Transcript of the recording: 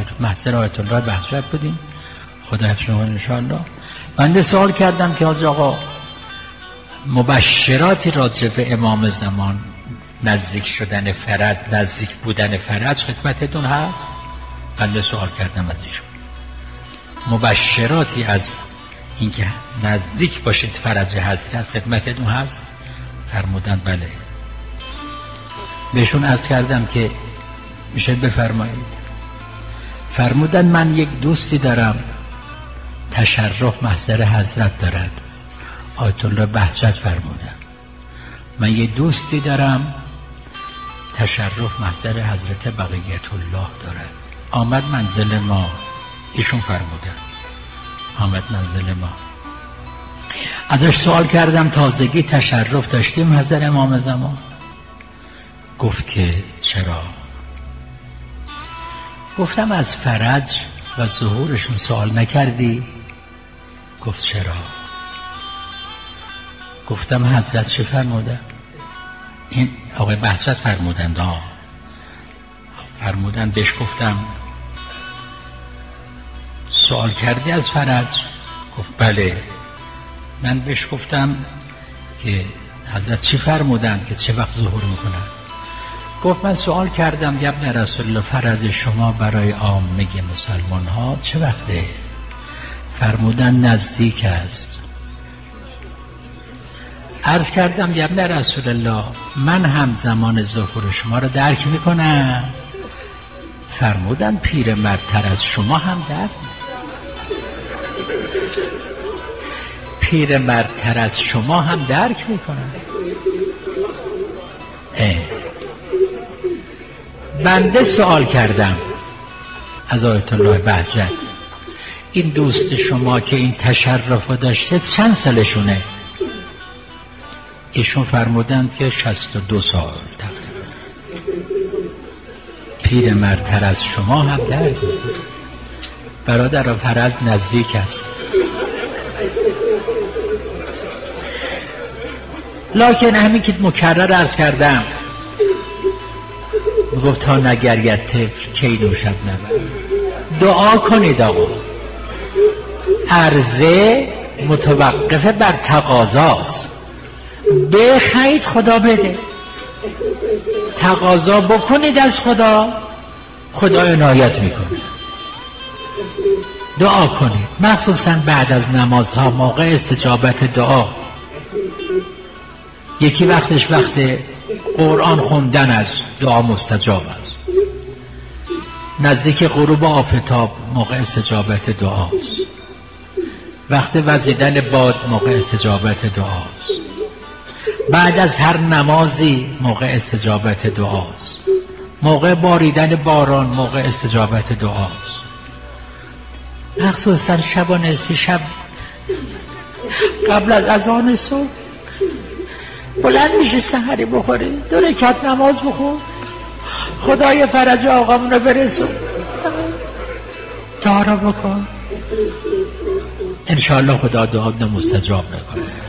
محضر آیت الله بهجت بودیم، خدا حفظ کنه انشاءالله. بنده سوال کردم که حاج آقا مبشراتی راجع به امام زمان، نزدیک شدن فرج، نزدیک بودن فرج خدمتتون هست؟ بنده سوال کردم از ایشون مبشراتی از اینکه نزدیک باشید فرج حضرت خدمتتون هست؟ فرمودن بله. بهشون عرض کردم که میشه بفرمایید. فرمودن من یک دوستی دارم تشرف محضر حضرت دارد. آیت الله بهجت فرمودن من یک دوستی دارم تشرف محضر حضرت بقیت الله دارد. آمد منزل ما. ایشون فرمودن آمد منزل ما. ازش سوال کردم تازگی تشرف داشتیم حضرت امام زمان؟ گفت که چرا؟ گفتم از فرج و ظهورشون سوال نکردی؟ گفت چرا؟ گفتم حضرت چه فرمودن؟ این آقای بهجت فرمودن فرمودن بهش گفتم سوال کردی از فرج؟ گفت بله. من بهش گفتم که حضرت چی فرمودن که چه وقت ظهور میکنن؟ گفت من سوال کردم یا ابن رسول الله فرض شما برای عامه مسلمان ها چه وقته؟ فرمودن نزدیک است. عرض کردم یا ابن رسول الله من هم زمان ظهور شما رو درک میکنم. فرمودن پیرمردتر از شما هم درک پیرمردتر از شما هم درک میکنن. بنده سوال کردم از آیت الله بهجت این دوست شما که این تشرف داشته چند سالشونه؟ ایشون فرمودند که 62 سال تقریبا. پیرمردتر از شما هم درک میکنن. برادر فرض نزدیک است. لکن همین که مکرر عرض کردم گفت تا نگرید طفل کی نوشد نبرد. دعا کنید آقا. عرضه متوقفه بر تقاضاست. بخواید خدا بده، تقاضا بکنید از خدا، خدا عنایت میکنه. دعا کنید مخصوصا بعد از نمازها موقع استجابت دعا. یکی وقتش وقت قرآن خوندن است، دعا مستجاب است. نزدیک غروب آفتاب موقع استجابت دعاست. وقت وزیدن باد موقع استجابت دعاست. بعد از هر نمازی موقع استجابت دعاست. موقع باریدن باران موقع استجابت دعاست. مخصوصا شب و نصف شب قبل از اذان صبح بلند میشه سحری بخوری 2 رکعت نماز بخون، خدای فرج آقامون رو برسون، دعا رو بکن، انشاءالله خدا دعا مستجاب میکنه.